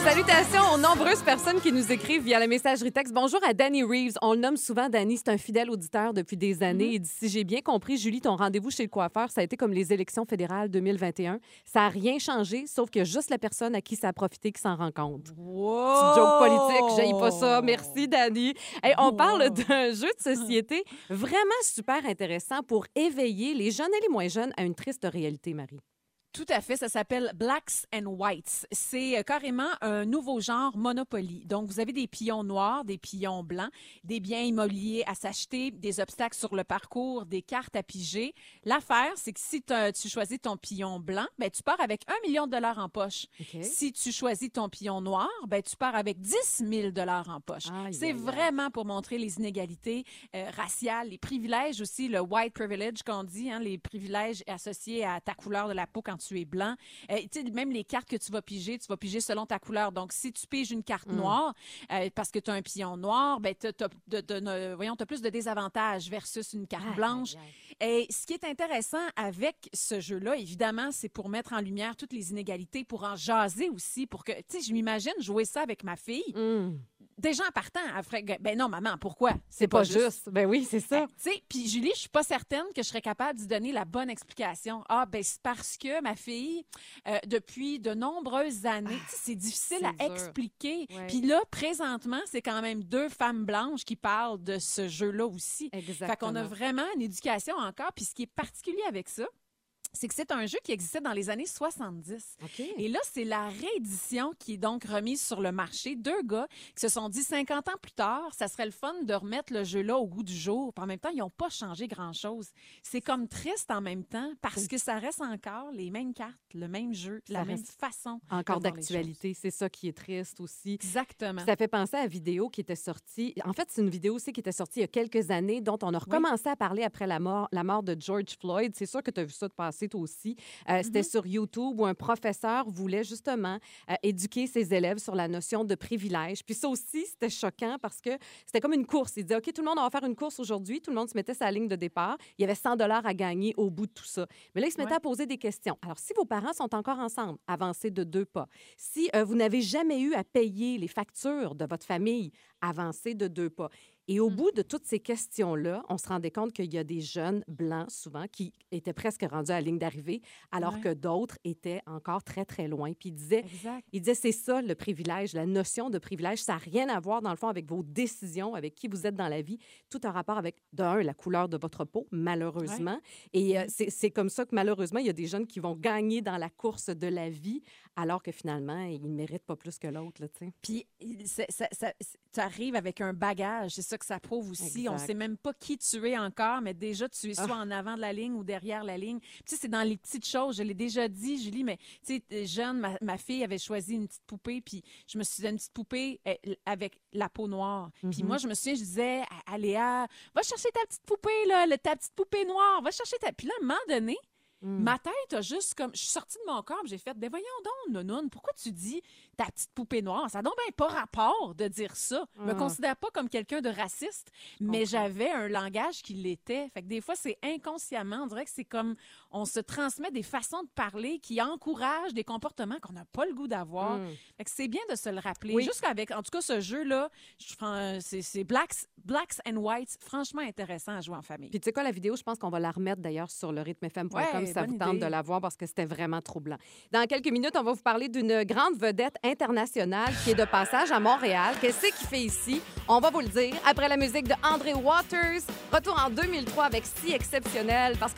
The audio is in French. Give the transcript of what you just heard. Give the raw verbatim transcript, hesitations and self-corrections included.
Salutations aux nombreuses personnes qui nous écrivent via la messagerie texte. Bonjour à Danny Reeves. On le nomme souvent Danny. C'est un fidèle auditeur depuis des années. Mm-hmm. Il dit, si j'ai bien compris, Julie, ton rendez-vous chez le coiffeur, ça a été comme les élections fédérales deux mille vingt et un. Ça n'a rien changé, sauf que juste la personne à qui ça a profité qui s'en rend compte. Wow! Petite joke politique, j'haïs pas ça. Merci, Danny. Hey, on wow. parle d'un jeu de société vraiment super intéressant pour éveiller les jeunes et les moins jeunes à une triste réalité, Marie. Tout à fait, ça s'appelle Blacks and Whites. C'est carrément un nouveau genre Monopoly. Donc, vous avez des pions noirs, des pions blancs, des biens immobiliers à s'acheter, des obstacles sur le parcours, des cartes à piger. L'affaire, c'est que si tu choisis ton pion blanc, ben, tu pars avec un million de dollars en poche. Okay. Si tu choisis ton pion noir, ben, tu pars avec dix mille dollars en poche. Aïe, c'est aïe, vraiment aïe. Pour montrer les inégalités euh, raciales, les privilèges aussi, le white privilege qu'on dit, hein, les privilèges associés à ta couleur de la peau quand tu es blanc. Euh, même les cartes que tu vas piger, tu vas piger selon ta couleur. Donc, si tu piges une carte mm. noire euh, parce que tu as un pion noir, ben, tu as plus de désavantages versus une carte ah, blanche. Ah, Et ce qui est intéressant avec ce jeu-là, évidemment, c'est pour mettre en lumière toutes les inégalités, pour en jaser aussi, pour que, tu sais, je m'imagine jouer ça avec ma fille. Mm. Déjà en partant, elle ferait, ben non, maman, pourquoi? C'est pas, pas juste. juste. Ben oui, c'est ça. Euh, tu sais, puis Julie, je suis pas certaine que je serais capable d'y donner la bonne explication. Ah, ben c'est parce que ma fille, euh, depuis de nombreuses années, ah, c'est difficile à dur. expliquer. Ouais. Puis là, présentement, c'est quand même deux femmes blanches qui parlent de ce jeu-là aussi. Exactement. Fait qu'on a vraiment une éducation encore. Puis ce qui est particulier avec ça, c'est que c'est un jeu qui existait dans les années soixante-dix. Okay. Et là, c'est la réédition qui est donc remise sur le marché. Deux gars qui se sont dit cinquante ans plus tard, ça serait le fun de remettre le jeu-là au goût du jour. Puis en même temps, ils n'ont pas changé grand-chose. C'est comme triste en même temps parce que ça reste encore les mêmes cartes, le même jeu, ça la même façon. Encore d'actualité. C'est ça qui est triste aussi. Exactement. Ça fait penser à la vidéo qui était sortie. En fait, c'est une vidéo aussi qui était sortie il y a quelques années dont on a recommencé oui. à parler après la mort, la mort de George Floyd. C'est sûr que tu as vu ça de passer toi aussi. Euh, c'était mm-hmm. sur YouTube où un professeur voulait justement euh, éduquer ses élèves sur la notion de privilège. Puis ça aussi, c'était choquant parce que c'était comme une course. Il disait, OK, tout le monde, on va faire une course aujourd'hui. Tout le monde se mettait sa ligne de départ. Il y avait cent dollars à gagner au bout de tout ça. Mais là, il se mettait ouais. à poser des questions. Alors, si vos parents sont encore ensemble, avancez de deux pas. Si euh, vous n'avez jamais eu à payer les factures de votre famille, avancez de deux pas. Et au mmh. bout de toutes ces questions-là, on se rendait compte qu'il y a des jeunes blancs, souvent, qui étaient presque rendus à la ligne d'arrivée, alors ouais. que d'autres étaient encore très, très loin. Puis il disait, il disait, c'est ça le privilège, la notion de privilège. Ça n'a rien à voir, dans le fond, avec vos décisions, avec qui vous êtes dans la vie. Tout a rapport avec, d'un, la couleur de votre peau, malheureusement. Ouais. Et euh, c'est, c'est comme ça que, malheureusement, il y a des jeunes qui vont gagner dans la course de la vie, alors que, finalement, ils ne méritent pas plus que l'autre. Là, puis, ça, ça, ça, ça arrive avec un bagage. C'est ça que ça prouve aussi. Exact. On ne sait même pas qui tu es encore, mais déjà, tu es soit oh. en avant de la ligne ou derrière la ligne. Tu sais, c'est dans les petites choses. Je l'ai déjà dit, Julie, mais tu sais, jeune, ma, ma fille avait choisi une petite poupée, puis je me suis dit une petite poupée avec la peau noire. Mm-hmm. Puis moi, je me souviens, je disais à, à Léa, va chercher ta petite poupée, là, ta petite poupée noire, va chercher ta... Puis là, à un moment donné, Mm. ma tête a juste comme... Je suis sortie de mon corps, j'ai fait, ben voyons donc, Nounoune, pourquoi tu dis ta petite poupée noire? Ça n'a donc bien pas rapport de dire ça. Je me considère pas comme quelqu'un de raciste, mais j'avais un langage qui l'était. Fait que des fois, c'est inconsciemment, on dirait que c'est comme... On se transmet des façons de parler qui encouragent des comportements qu'on n'a pas le goût d'avoir. Mm. Fait que c'est bien de se le rappeler. Oui. Juste qu'avec, en tout cas, ce jeu-là, je, c'est, c'est Blacks, Blacks and Whites, franchement intéressant à jouer en famille. Puis tu sais quoi, la vidéo, je pense qu'on va la remettre d'ailleurs sur le rythme f m point com. Ouais, ça vous tente idée. de la voir parce que c'était vraiment troublant. Dans quelques minutes, on va vous parler d'une grande vedette internationale qui est de passage à Montréal. Qu'est-ce qu'il fait ici? On va vous le dire après la musique de André Waters. Retour en deux mille trois avec Si Exceptionnel parce que